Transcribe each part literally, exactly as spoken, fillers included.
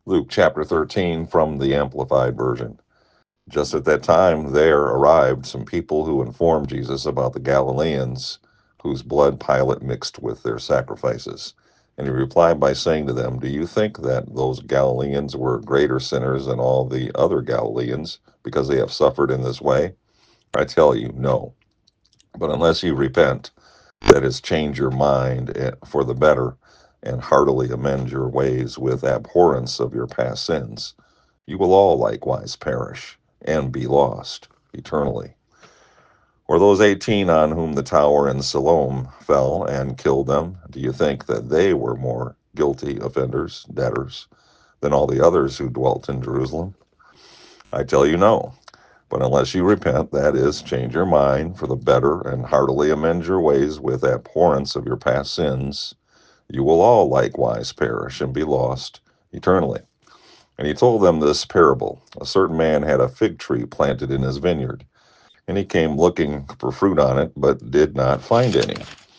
Luke chapter thirteen from the Amplified Version. Just at that time, there arrived some people who informed Jesus about the Galileans whose blood Pilate mixed with their sacrifices. And he replied by saying to them, do you think that those Galileans were greater sinners than all the other Galileans because they have suffered in this way? I tell you, no. But unless you repent, that is, change your mind eh, for the better, and heartily amend your ways with abhorrence of your past sins, you will all likewise perish and be lost eternally. Or those eighteen on whom the tower in Siloam fell and killed them, do you think that they were more guilty offenders, debtors, than all the others who dwelt in Jerusalem? I tell you, no. But unless you repent, that is, change your mind for the better and heartily amend your ways with abhorrence of your past sins, you will all likewise perish and be lost eternally. And he told them this parable. A certain man had a fig tree planted in his vineyard, and he came looking for fruit on it, but did not find any.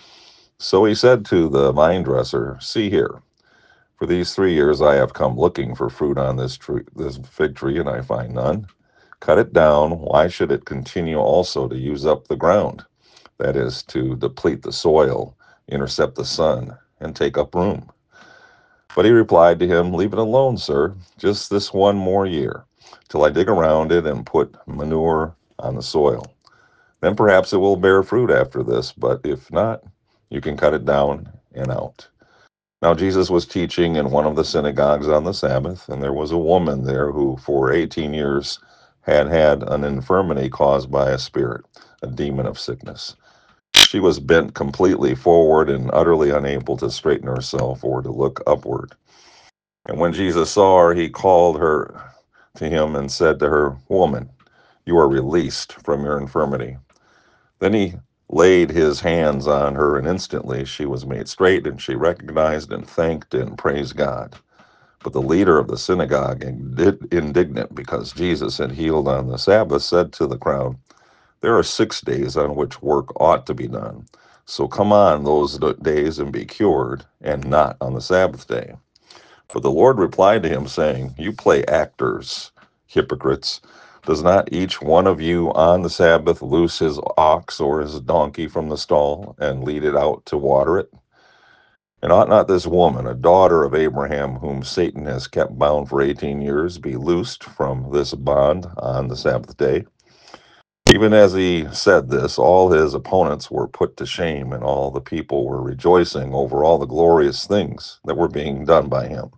So he said to the vine dresser, see here, for these three years I have come looking for fruit on this tree, this fig tree, and I find none. Cut it down. Why should it continue also to use up the ground? That is, to deplete the soil, intercept the sun, and take up room. But he replied to him, leave it alone, sir, just this one more year, till I dig around it and put manure on the soil. Then perhaps it will bear fruit after this, but if not, you can cut it down and out. Now Jesus was teaching in one of the synagogues on the Sabbath, and there was a woman there who for eighteen years had had an infirmity caused by a spirit, a demon of sickness. She was bent completely forward and utterly unable to straighten herself or to look upward. And when Jesus saw her, he called her to him and said to her, woman, you are released from your infirmity. Then he laid his hands on her, and instantly she was made straight, and she recognized and thanked and praised God. But the leader of the synagogue, indignant because Jesus had healed on the Sabbath, said to the crowd, there are six days on which work ought to be done. So come on those days and be cured, and not on the Sabbath day. But the Lord replied to him, saying, you play actors, hypocrites. Does not each one of you on the Sabbath loose his ox or his donkey from the stall and lead it out to water it? And ought not this woman, a daughter of Abraham, whom Satan has kept bound for eighteen years, be loosed from this bond on the Sabbath day? Even as he said this, all his opponents were put to shame, and all the people were rejoicing over all the glorious things that were being done by him.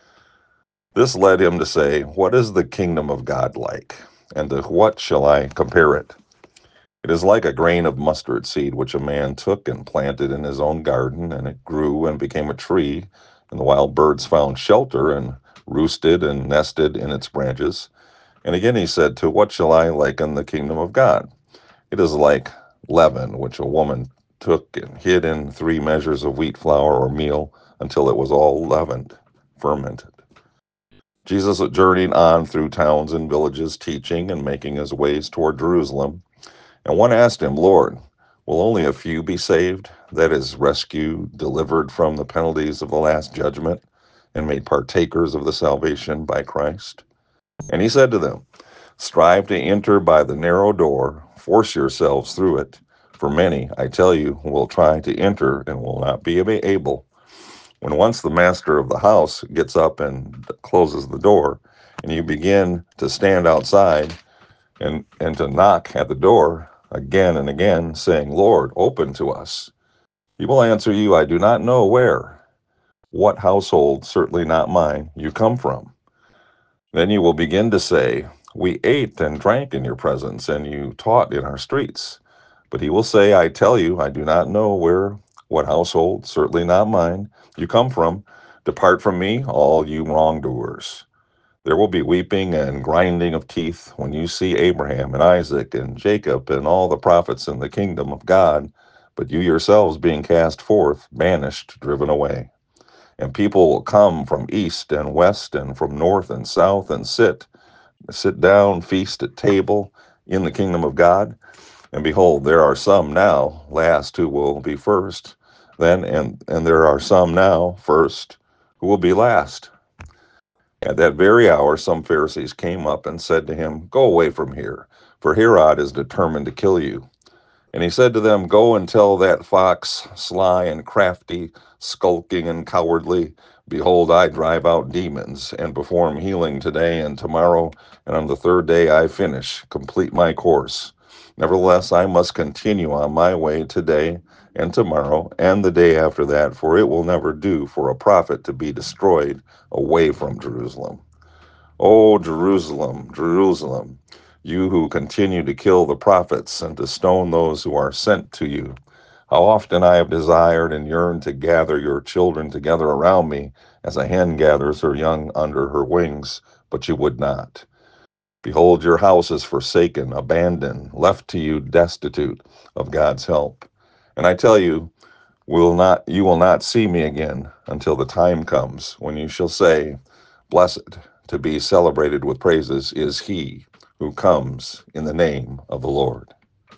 This led him to say, what is the kingdom of God like? And to what shall I compare it? It is like a grain of mustard seed which a man took and planted in his own garden, and it grew and became a tree, and the wild birds found shelter and roosted and nested in its branches. And again he said, to what shall I liken the kingdom of God? It is like leaven which a woman took and hid in three measures of wheat flour or meal until it was all leavened, fermented. Jesus journeyed on through towns and villages, teaching and making his ways toward Jerusalem. And one asked him, Lord, will only a few be saved? That is, rescued, delivered from the penalties of the last judgment, and made partakers of the salvation by Christ? And he said to them, strive to enter by the narrow door, force yourselves through it. For many, I tell you, will try to enter and will not be able. When once the master of the house gets up and closes the door, and you begin to stand outside and, and to knock at the door again and again, saying, Lord, open to us, he will answer you, I do not know where, what household, certainly not mine, you come from. Then you will begin to say, we ate and drank in your presence, and you taught in our streets. But he will say, I tell you, I do not know where, what household, certainly not mine, you come from. Depart from me, all you wrongdoers. There will be weeping and grinding of teeth when you see Abraham and Isaac and Jacob and all the prophets in the kingdom of God, but you yourselves being cast forth, banished, driven away. And people will come from east and west and from north and south and sit, sit down, feast at table in the kingdom of God. And behold, there are some now, last, who will be first, then, and, and there are some now, first, who will be last. At that very hour, some Pharisees came up and said to him, "Go away from here, for Herod is determined to kill you." And he said to them, "Go and tell that fox, sly and crafty, skulking and cowardly, behold, I drive out demons and perform healing today and tomorrow, and on the third day I finish, complete my course. Nevertheless, I must continue on my way today and tomorrow and the day after that, for it will never do for a prophet to be destroyed away from Jerusalem. O Jerusalem, Jerusalem, you who continue to kill the prophets and to stone those who are sent to you. How often I have desired and yearned to gather your children together around me, as a hen gathers her young under her wings, but you would not. Behold, your house is forsaken, abandoned, left to you destitute of God's help. And I tell you, will not you will not see me again until the time comes when you shall say, Blessed, to be celebrated with praises, is he who comes in the name of the Lord.